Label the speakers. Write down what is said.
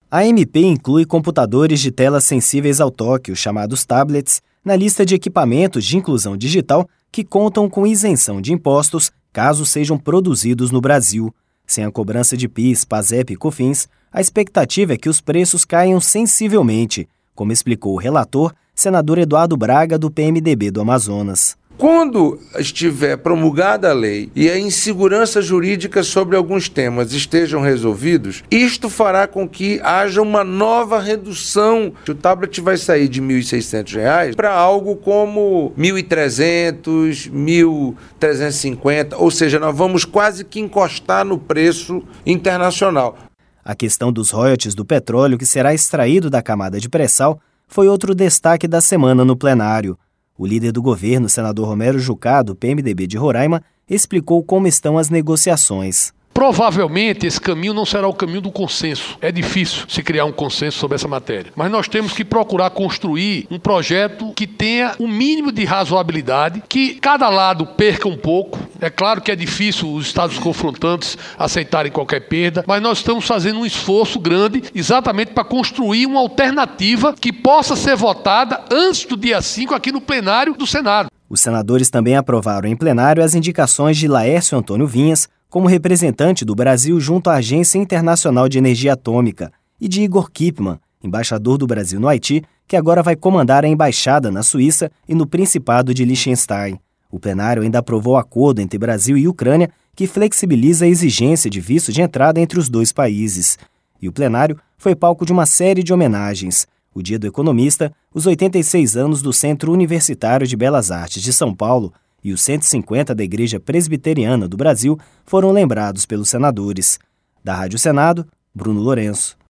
Speaker 1: A MP inclui computadores de telas sensíveis ao toque, os chamados tablets, na lista de equipamentos de inclusão digital que contam com isenção de impostos caso sejam produzidos no Brasil. Sem a cobrança de PIS, PASEP e COFINS, a expectativa é que os preços caiam sensivelmente, como explicou o relator, senador Eduardo Braga, do PMDB do Amazonas.
Speaker 2: Quando estiver promulgada a lei e a insegurança jurídica sobre alguns temas estejam resolvidos, isto fará com que haja uma nova redução. O tablet vai sair de R$ 1.600 para algo como R$ 1.300, R$ 1.350, ou seja, nós vamos quase que encostar no preço internacional.
Speaker 1: A questão dos royalties do petróleo que será extraído da camada de pré-sal foi outro destaque da semana no plenário. O líder do governo, senador Romero Jucá, do PMDB de Roraima, explicou como estão as negociações.
Speaker 3: Provavelmente esse caminho não será o caminho do consenso. É difícil se criar um consenso sobre essa matéria. Mas nós temos que procurar construir um projeto que tenha um mínimo de razoabilidade, que cada lado perca um pouco. É claro que é difícil os estados confrontantes aceitarem qualquer perda, mas nós estamos fazendo um esforço grande exatamente para construir uma alternativa que possa ser votada antes do dia 5 aqui no plenário do Senado.
Speaker 1: Os senadores também aprovaram em plenário as indicações de Laércio Antônio Vinhas como representante do Brasil junto à Agência Internacional de Energia Atômica e de Igor Kipman, embaixador do Brasil no Haiti, que agora vai comandar a embaixada na Suíça e no Principado de Liechtenstein. O plenário ainda aprovou o acordo entre Brasil e Ucrânia que flexibiliza a exigência de visto de entrada entre os dois países. E o plenário foi palco de uma série de homenagens. O Dia do Economista, os 86 anos do Centro Universitário de Belas Artes de São Paulo e os 150 da Igreja Presbiteriana do Brasil foram lembrados pelos senadores. Da Rádio Senado, Bruno Lourenço.